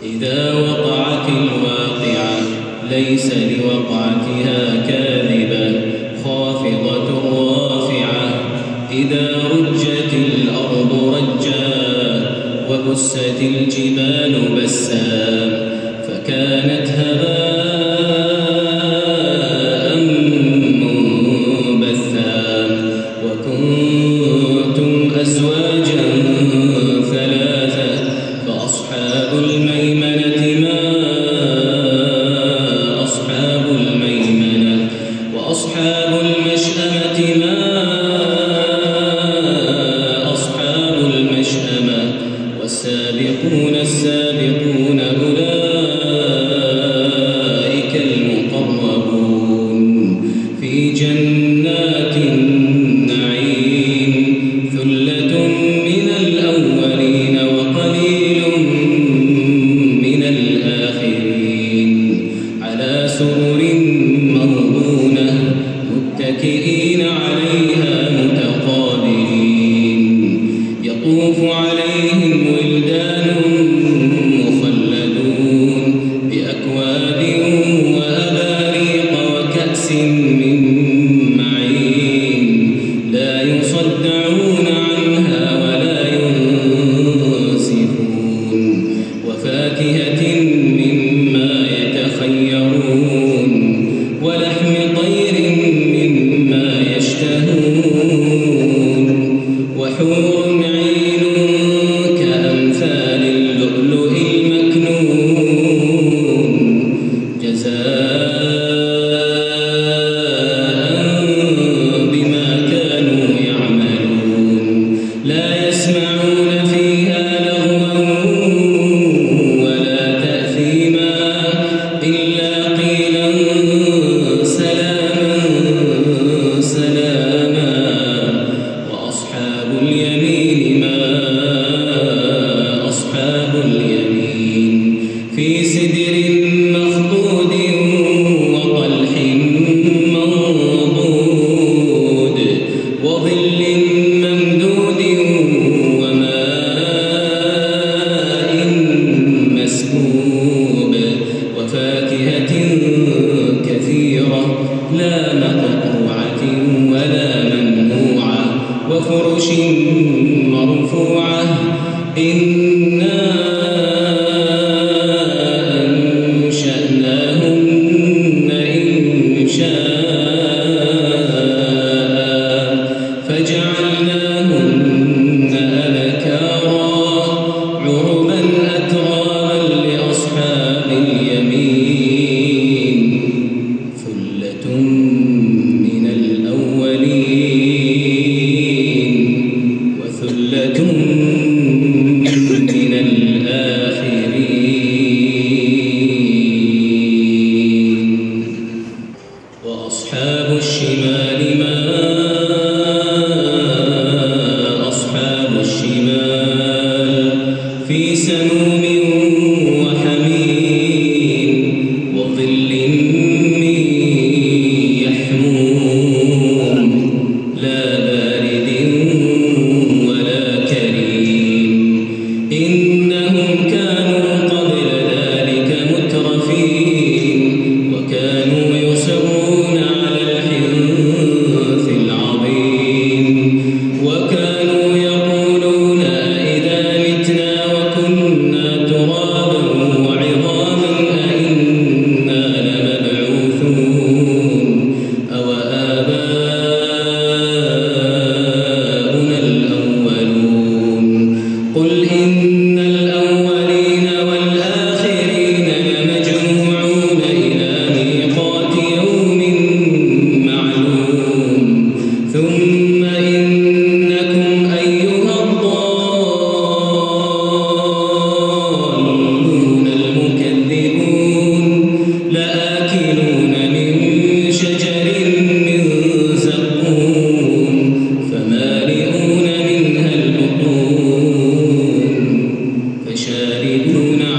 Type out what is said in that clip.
إذا وقعت الواقعة ليس لوقعتها كاذبة خافضة رافعة إذا رجت الأرض رجا وبست الجبال بسا فكانت هباء منبثا وكنتم أزواجا ثلاثة فأصحاب الميمنة ما أصحاب الميمنة وأصحاب المشأمة ما أصحاب المشأمة والسابقون السابقون أولئك المقربون في جنات النعيم ثلة من الأولين وقليل من الآخرين على سرر موضونة متكئين عليها متقابلين يطوف عليهم ولدان مخلدون بأكواب وأباريق وكأس من معين لا يصدعون عنها ولا ينزفون وفاكهة مما يتخيرون ولحم طير مما يشتهون وحور عين كأمثال اللؤلؤ المكنون جزاء بما كانوا يعملون لا يسمعون فيها لغوا ولا تأثيما إلا قيلا سلاما سلاما وأصحاب اليمين ما أصحاب اليمين في سدر مخضود وطلح منضود وظل ممدود وماء مسكوب وفاكهة كثيرة لا مقطوعة ولا ممنوعة وفرش مرفوعة إنا أنشأناهن إنشاء فجعلناهن أبكارا عربا أترابا لأصحاب اليمين ثلة من الأولين وثلة من الآخرين وأصحاب الشمال ما أصحاب الشمال في سموم وحميم وظل من يحموم لا بارد ولا كريم إنهم كانوا قبل ذلك مترفين وكانوا يصرون على الحنث العظيم وكانوا يقولون أئذا متنا وكنا ترابا وعظاما أئنا لمبعوثون أو آباؤنا الأولون قل إن الأولين والآخرين لمجموعون إلى ميقات يوم معلوم ثم إنكم أيها الضالون المكذبون لآكلون من شجر من زقوم فمالئون منها البطون فشاربون